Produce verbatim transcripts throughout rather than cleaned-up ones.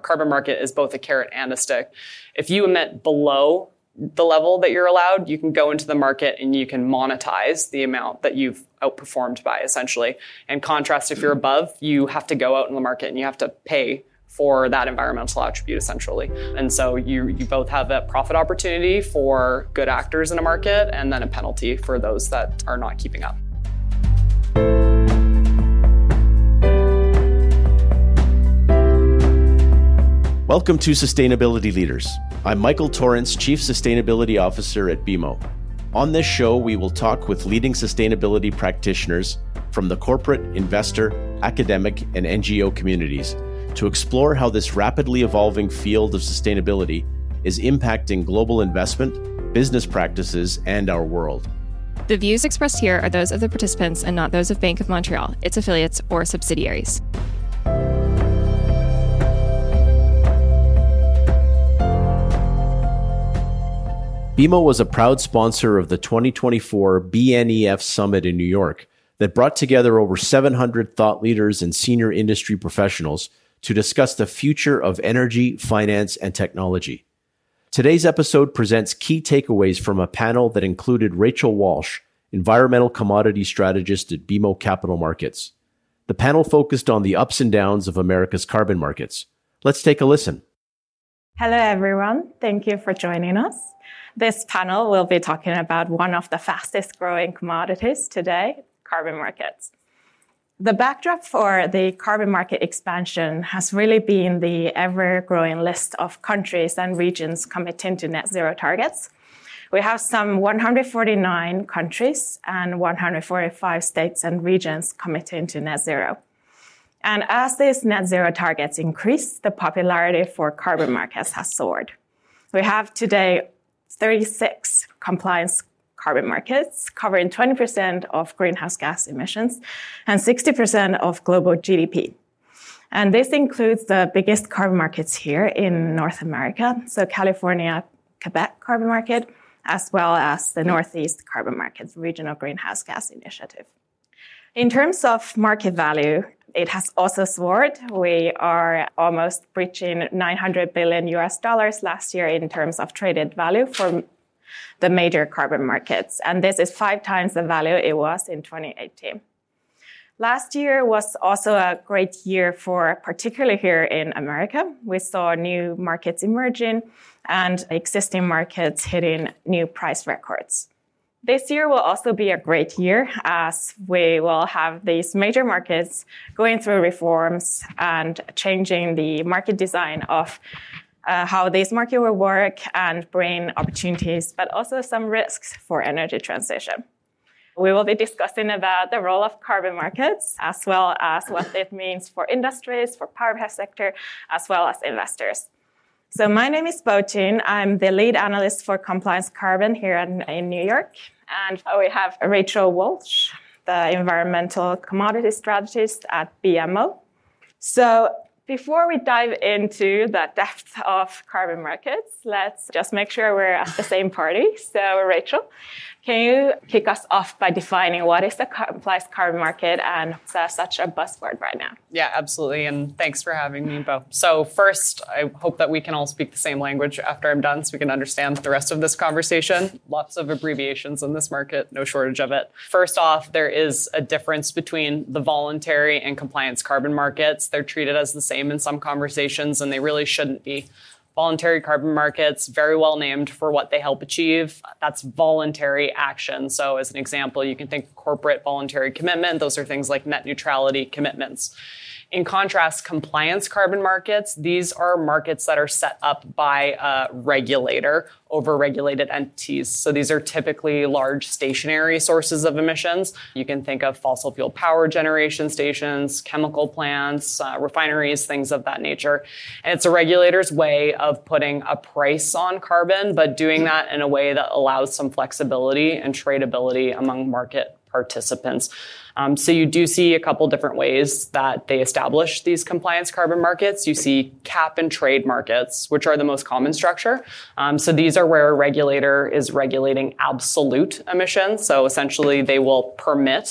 carbon market is both a carrot and a stick. If you emit below the level that you're allowed, you can go into the market and you can monetize the amount that you've outperformed by, essentially. In contrast, if you're above, you have to go out in the market and you have to pay for that environmental attribute, essentially. And so you you both have a profit opportunity for good actors in a market and then a penalty for those that are not keeping up. Welcome to Sustainability Leaders. I'm Michael Torrance, Chief Sustainability Officer at B M O. On this show, we will talk with leading sustainability practitioners from the corporate, investor, academic, and N G O communities to explore how this rapidly evolving field of sustainability is impacting global investment, business practices, and our world. The views expressed here are those of the participants and not those of Bank of Montreal, its affiliates, or subsidiaries. B M O was a proud sponsor of the twenty twenty-four B N E F Summit in New York that brought together over seven hundred thought leaders and senior industry professionals to discuss the future of energy, finance, and technology. Today's episode presents key takeaways from a panel that included Rachel Walsh, environmental commodity strategist at B M O Capital Markets. The panel focused on the ups and downs of America's carbon markets. Let's take a listen. Hello, everyone. Thank you for joining us. This panel will be talking about one of the fastest growing commodities today, carbon markets. The backdrop for the carbon market expansion has really been the ever-growing list of countries and regions committing to net zero targets. We have some one hundred forty-nine countries and one hundred forty-five states and regions committing to net zero. And as these net zero targets increase, the popularity for carbon markets has soared. We have today thirty-six compliance carbon markets covering twenty percent of greenhouse gas emissions and sixty percent of global G D P. And this includes the biggest carbon markets here in North America, so California, Quebec carbon market, as well as the Northeast carbon market, regional greenhouse gas initiative. In terms of market value, it has also soared. We are almost breaching nine hundred billion U S dollars last year in terms of traded value for the major carbon markets. And this is five times the value it was in twenty eighteen. Last year was also a great year for, particularly here in America. We saw new markets emerging and existing markets hitting new price records. This year will also be a great year as we will have these major markets going through reforms and changing the market design of uh, how this market will work and bring opportunities, but also some risks for energy transition. We will be discussing about the role of carbon markets, as well as what it means for industries, for power sector, as well as investors. So my name is Bo Chin. I'm the lead analyst for compliance carbon here in, in New York. And we have Rachel Walsh, the environmental commodity strategist at B M O. So before we dive into the depth of carbon markets, let's just make sure we're at the same party. So Rachel, can you kick us off by defining what is the compliance carbon market and uh, such a buzzword right now? Yeah, absolutely. And thanks for having me, Bo. So first, I hope that we can all speak the same language after I'm done so we can understand the rest of this conversation. Lots of abbreviations in this market, no shortage of it. First off, there is a difference between the voluntary and compliance carbon markets. They're treated as the same in some conversations, and they really shouldn't be. Voluntary carbon markets, very well named for what they help achieve. That's voluntary action. So as an example, you can think corporate voluntary commitment. Those are things like net neutrality commitments. In contrast, compliance carbon markets, these are markets that are set up by a regulator over regulated entities. So these are typically large stationary sources of emissions. You can think of fossil fuel power generation stations, chemical plants, uh, refineries, things of that nature. And it's a regulator's way of putting a price on carbon, but doing that in a way that allows some flexibility and tradability among market participants. Um, so you do see a couple different ways that they establish these compliance carbon markets. You see cap and trade markets, which are the most common structure. Um, so these are where a regulator is regulating absolute emissions. So essentially they will permit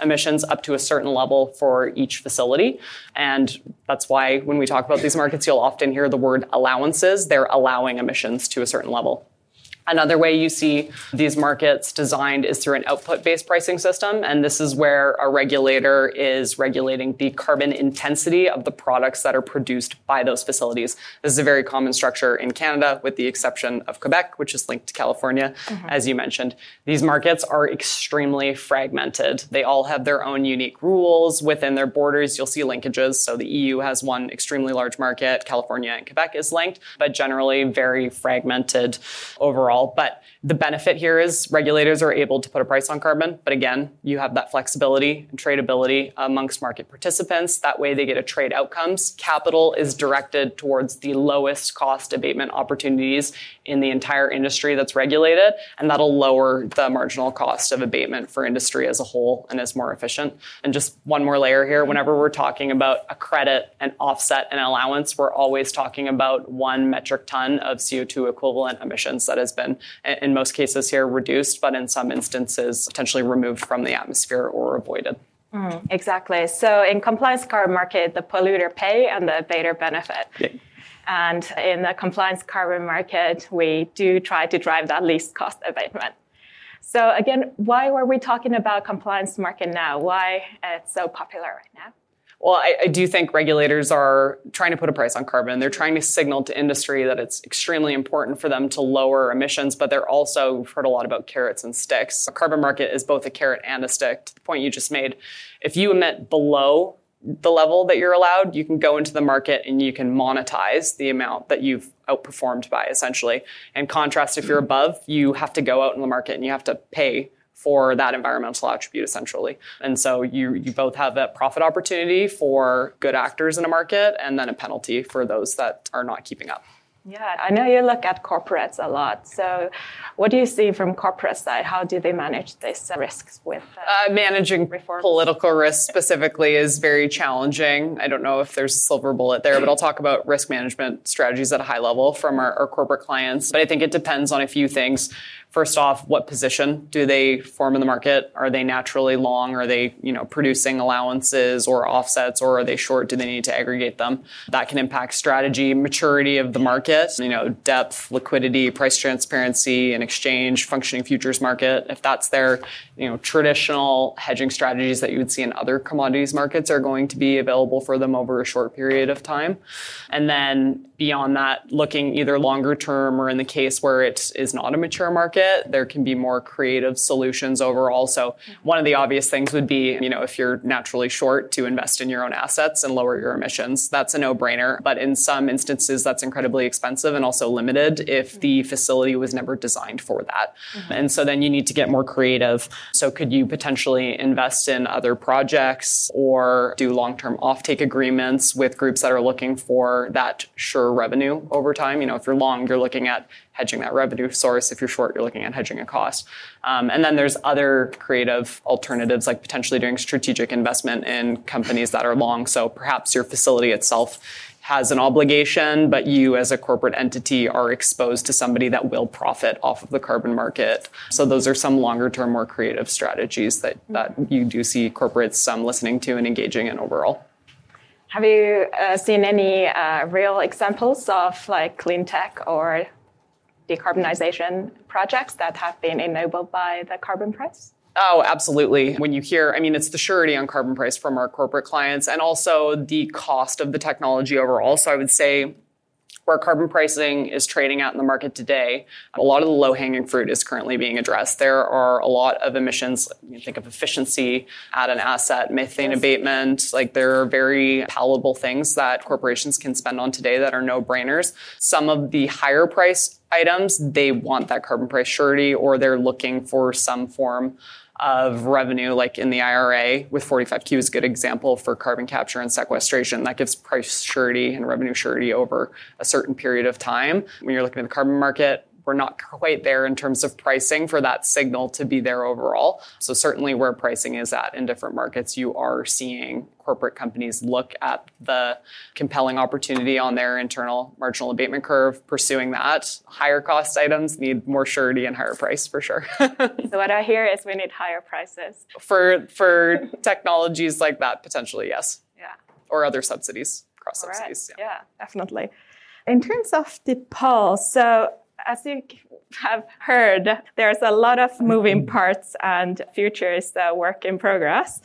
emissions up to a certain level for each facility. And that's why when we talk about these markets, you'll often hear the word allowances. They're allowing emissions to a certain level. Another way you see these markets designed is through an output-based pricing system, and this is where a regulator is regulating the carbon intensity of the products that are produced by those facilities. This is a very common structure in Canada, with the exception of Quebec, which is linked to California, mm-hmm. as you mentioned. These markets are extremely fragmented. They all have their own unique rules. Within their borders, you'll see linkages. So the E U has one extremely large market. California and Quebec is linked, but generally very fragmented overall. But the benefit here is regulators are able to put a price on carbon. But again, you have that flexibility and tradability amongst market participants. That way they get to trade outcomes. Capital is directed towards the lowest cost abatement opportunities in the entire industry that's regulated. And that'll lower the marginal cost of abatement for industry as a whole and is more efficient. And just one more layer here. Whenever we're talking about a credit, an offset, an allowance, we're always talking about one metric ton of C O two equivalent emissions that has been in most cases here reduced, but in some instances potentially removed from the atmosphere or avoided. Mm, exactly. So in compliance carbon market, the polluter pay and the abater benefit. Yeah. And in the compliance carbon market, we do try to drive that least cost abatement. So again, why were we talking about compliance market now? Why it's so popular right now? Well, I, I do think regulators are trying to put a price on carbon. They're trying to signal to industry that it's extremely important for them to lower emissions, but they're also, we've heard a lot about carrots and sticks. A carbon market is both a carrot and a stick. To the point you just made, if you emit below the level that you're allowed, you can go into the market and you can monetize the amount that you've outperformed by, essentially. In contrast, if you're above, you have to go out in the market and you have to pay for that environmental attribute, essentially. And so you you both have a profit opportunity for good actors in a market and then a penalty for those that are not keeping up. Yeah, I know you look at corporates a lot. So what do you see from corporate side? How do they manage these risks with uh, uh, managing reforms? Political risk specifically is very challenging. I don't know if there's a silver bullet there, but I'll talk about risk management strategies at a high level from our, our corporate clients. But I think it depends on a few things. First off, what position do they form in the market? Are they naturally long? Are they, you know, producing allowances or offsets, or are they short? Do they need to aggregate them? That can impact strategy, maturity of the market, you know, depth, liquidity, price transparency, and exchange, functioning futures market. If that's their, you know, traditional hedging strategies that you would see in other commodities markets are going to be available for them over a short period of time. And then beyond that, looking either longer term or in the case where it is not a mature market, there can be more creative solutions overall. So one of the obvious things would be, you know, if you're naturally short, to invest in your own assets and lower your emissions. That's a no-brainer. But in some instances, that's incredibly expensive and also limited if the facility was never designed for that. Mm-hmm. And so then you need to get more creative. So could you potentially invest in other projects or do long-term offtake agreements with groups that are looking for that sure revenue over time? You know, if you're long, you're looking at hedging that revenue source. If you're short, you're looking at hedging a cost. Um, and then there's other creative alternatives, like potentially doing strategic investment in companies that are long. So perhaps your facility itself has an obligation, but you as a corporate entity are exposed to somebody that will profit off of the carbon market. So those are some longer term, more creative strategies that, that you do see corporates um, listening to and engaging in overall. Have you uh, seen any uh, real examples of like clean tech or decarbonization projects that have been enabled by the carbon price? Oh, absolutely. When you hear, I mean, it's the surety on carbon price from our corporate clients and also the cost of the technology overall. So I would say where carbon pricing is trading out in the market today, a lot of the low-hanging fruit is currently being addressed. There are a lot of emissions. You think of efficiency at an asset, methane yes. abatement. Like there are very palatable things that corporations can spend on today that are no-brainers. Some of the higher price items, they want that carbon price surety, or they're looking for some form of revenue, like in the I R A with forty-five Q is a good example for carbon capture and sequestration. That gives price surety and revenue surety over a certain period of time. When you're looking at the carbon market, we're not quite there in terms of pricing for that signal to be there overall. So certainly where pricing is at in different markets, you are seeing corporate companies look at the compelling opportunity on their internal marginal abatement curve, pursuing that. Higher cost items need more surety and higher price for sure. So what I hear is we need higher prices. For for technologies like that, potentially, yes. Yeah. Or other subsidies, cross All right. subsidies. Yeah. yeah, definitely. In terms of the polls, so as you have heard, there's a lot of moving parts and futures uh, work in progress.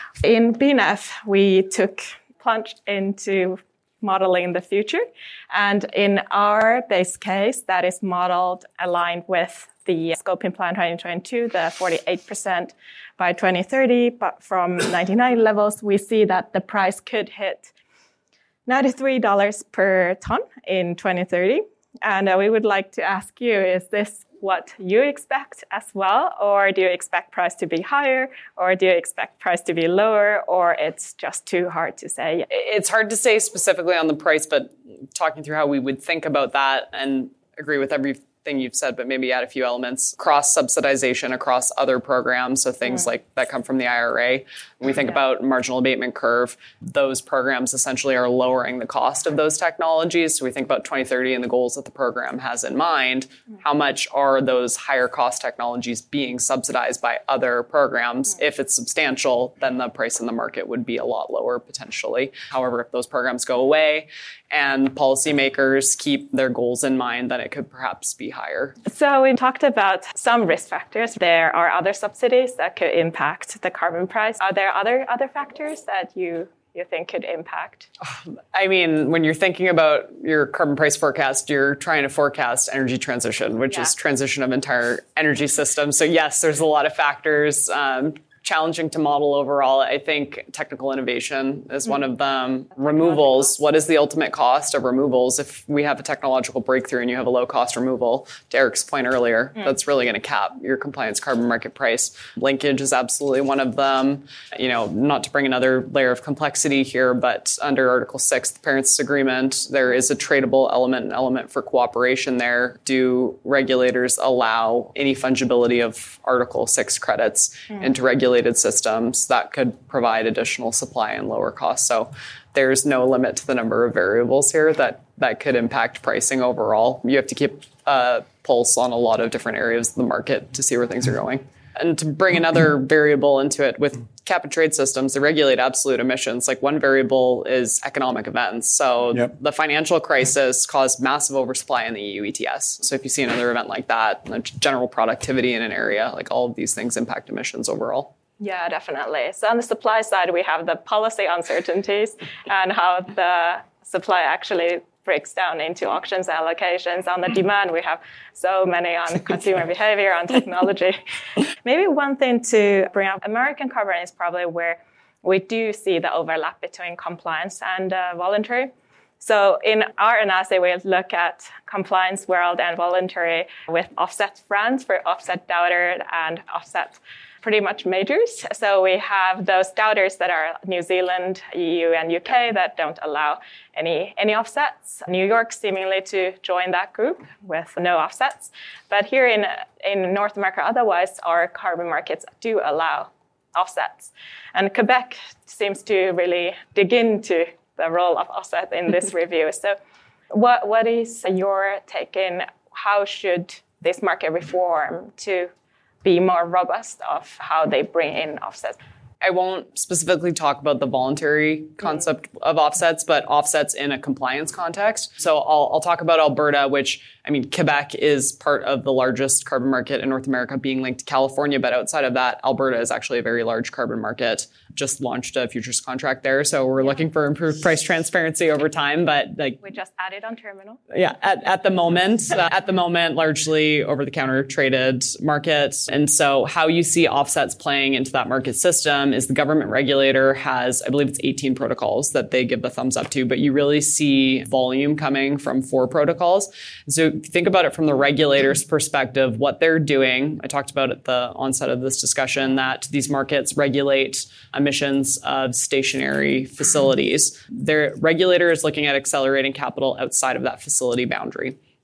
In B N E F, we took plunge into modeling the future. And in our base case, that is modeled aligned with the Scoping Plan twenty twenty-two, the forty-eight percent by twenty thirty. But from ninety-nine levels, we see that the price could hit ninety-three dollars per ton in twenty thirty. And uh, we would like to ask you, is this what you expect as well? Or do you expect price to be higher? Or do you expect price to be lower? Or it's just too hard to say? It's hard to say specifically on the price, but talking through how we would think about that and agree with everything you've said, but maybe add a few elements. Cross-subsidization across other programs, so things mm. like that come from the I R A. When we think yeah. about marginal abatement curve, those programs essentially are lowering the cost of those technologies. So we think about twenty thirty and the goals that the program has in mind. Mm. How much are those higher cost technologies being subsidized by other programs? Mm. If it's substantial, then the price in the market would be a lot lower potentially. However, if those programs go away and policymakers keep their goals in mind, then it could perhaps be higher. So we talked about some risk factors. There are other subsidies that could impact the carbon price. Are there other other factors that you you think could impact? I mean, when you're thinking about your carbon price forecast, you're trying to forecast energy transition, which yeah. is transition of entire energy systems. So yes, there's a lot of factors. Um, challenging to model overall. I think technical innovation is one of them. Removals, what is the ultimate cost of removals? If we have a technological breakthrough and you have a low cost removal, to Eric's point earlier, mm. that's really going to cap your compliance carbon market price. Linkage is absolutely one of them. You know, not to bring another layer of complexity here, but under Article six, the Parents Agreement, there is a tradable element, an element for cooperation there. Do regulators allow any fungibility of Article six credits mm. into regulated systems that could provide additional supply and lower costs? So there's no limit to the number of variables here that, that could impact pricing overall. You have to keep a pulse on a lot of different areas of the market to see where things are going. And to bring another variable into it, with cap and trade systems, they regulate absolute emissions. Like one variable is economic events. So yep. the financial crisis caused massive oversupply in the E U E T S. So if you see another event like that, general productivity in an area, like all of these things impact emissions overall. Yeah, definitely. So on the supply side, we have the policy uncertainties and how the supply actually breaks down into auctions allocations. On the demand, we have so many on consumer behavior, on technology. Maybe one thing to bring up, American carbon is probably where we do see the overlap between compliance and uh, voluntary. So in our analysis, we look at compliance world and voluntary with offset brands for offset doubter and offset pretty much majors. So we have those doubters that are New Zealand, E U, and U K that don't allow any any offsets. New York seemingly to join that group with no offsets. But here in in North America, otherwise, our carbon markets do allow offsets. And Quebec seems to really dig into the role of offset in this review. So what what is your take in how should this market reform to be more robust of how they bring in offsets? I won't specifically talk about the voluntary concept mm. of offsets, but offsets in a compliance context. So I'll, I'll talk about Alberta, which, I mean, Quebec is part of the largest carbon market in North America, being linked to California. But outside of that, Alberta is actually a very large carbon market. Just launched a futures contract there. So we're yeah. looking for improved price transparency over time. But like we just added on terminal. Yeah, at, at the moment, uh, at the moment, largely over-the-counter traded markets. And so how you see offsets playing into that market system is the government regulator has, I believe it's eighteen protocols that they give the thumbs up to, but you really see volume coming from four protocols. And so if you think about it from the regulator's perspective, what they're doing, I talked about at the onset of this discussion that these markets regulate emissions of stationary facilities. Their regulator is looking at accelerating capital outside of that facility boundary.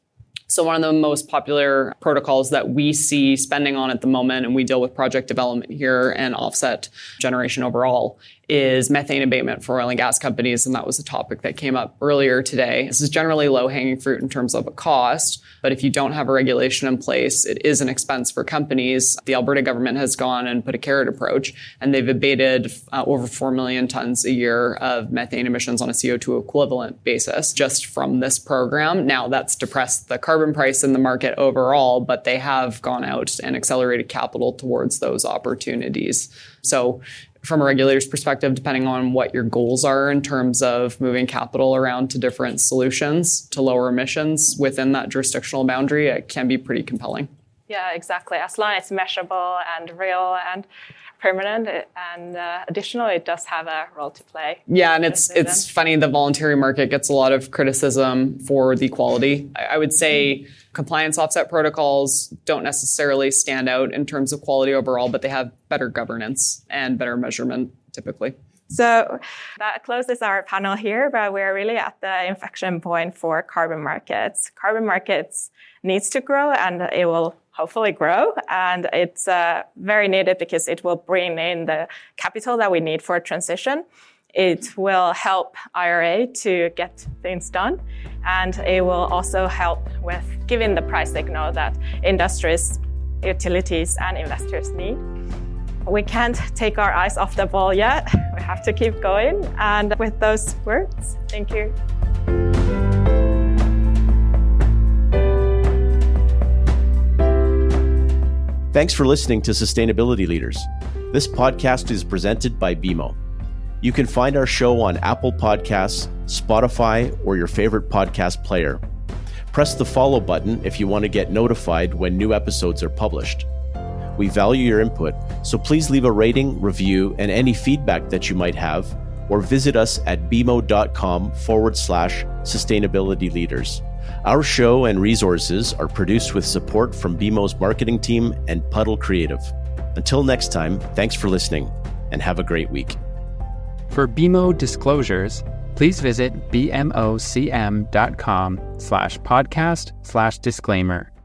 So one of the most popular protocols that we see spending on at the moment, and we deal with project development here and offset generation overall, is methane abatement for oil and gas companies. And that was a topic that came up earlier today. This is generally low-hanging fruit in terms of a cost, but if you don't have a regulation in place, it is an expense for companies. The Alberta government has gone and put a carrot approach, and they've abated uh, over four million tons a year of methane emissions on a C O two equivalent basis just from this program. Now, that's depressed the carbon price in the market overall, but they have gone out and accelerated capital towards those opportunities. So from a regulator's perspective, depending on what your goals are in terms of moving capital around to different solutions to lower emissions within that jurisdictional boundary, it can be pretty compelling. Yeah, exactly. As long as it's measurable and real and permanent and uh, additional, it does have a role to play. Yeah, and it's it's funny, the voluntary market gets a lot of criticism for the quality. I, I would say compliance offset protocols don't necessarily stand out in terms of quality overall, but they have better governance and better measurement typically. So that closes our panel here, but we're really at the inflection point for carbon markets. Carbon markets needs to grow, and it will hopefully grow. And it's uh, very needed because it will bring in the capital that we need for transition. It will help I R A to get things done. And it will also help with giving the price signal that industries, utilities, and investors need. We can't take our eyes off the ball yet. We have to keep going. And with those words, thank you. Thanks for listening to Sustainability Leaders. This podcast is presented by B M O. You can find our show on Apple Podcasts, Spotify, or your favorite podcast player. Press the follow button if you want to get notified when new episodes are published. We value your input, so please leave a rating, review, and any feedback that you might have, or visit us at bmo.com forward slash sustainability leaders. Our show and resources are produced with support from B M O's marketing team and Puddle Creative. Until next time, thanks for listening, and have a great week. For B M O disclosures, please visit bmocm.com slash podcast slash disclaimer.